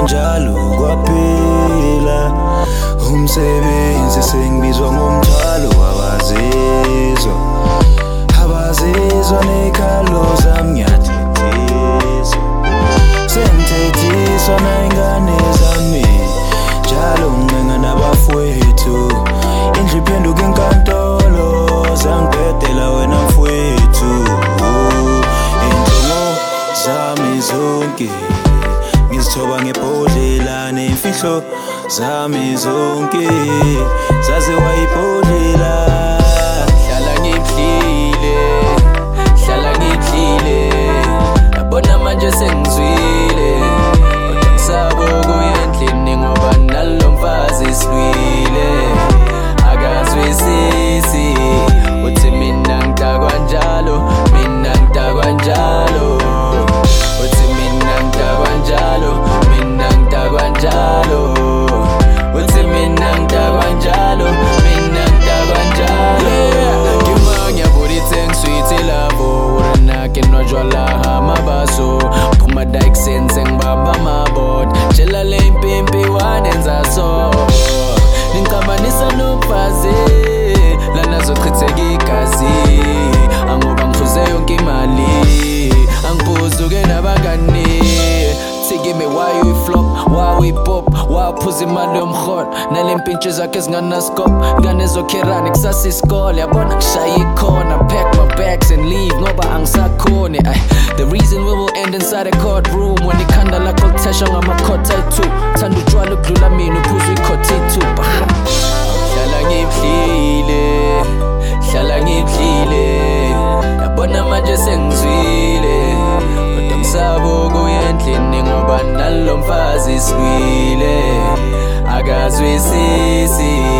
kanjalo kwaphela umsebenzi sengibizwa ngomthwalo abazizwa nekhalo zami ngiyathethiswa sengithethiswa nayingane zami njalo ngincenga nabafowethu indlu iphenduka inkantolo zangibhedela wena mfowethu injongo zami zonke ngizithoba ngebhodlela nemfihlo zami zonke zaziwa ibhodlela hlala ngidlile yabona manje sengizwile kodwa ngisaba ukuya endlini ngoba nalo mfazi silwile akazwisisi uthi mina ngidakwa njalo uthi mina ngidakwa njalo uthi mina ngidakwa njalo Kima ngiyabona ithengisuithi labo urenake nojwala hamabaso phuma dike sense ngibamba amabot tshela le impimpi wanenza so ningicabanisa nomfazi lana zochitheka igazi angoba ngifuze yonke imali angiphuzuke nabangani give me why you flop, why we pop, why phuza imali yomholo nalempintshi zakhe ezinganaskop ngane zokherana kusasa isikole yabona kushaya ikhona pack my bags and leave ngoba angisakhoni the reason we will end inside a courtroom when ikhanda lakho lithesha ngamakhotha ayi-2 thanda utshwala ukudlula mina uphuza ikhotha i-2 hlala ngidlile yabona manje sengizwile kodwa ngisaba ukuya endlini ngoba nalo mfazi silwile akazwisisi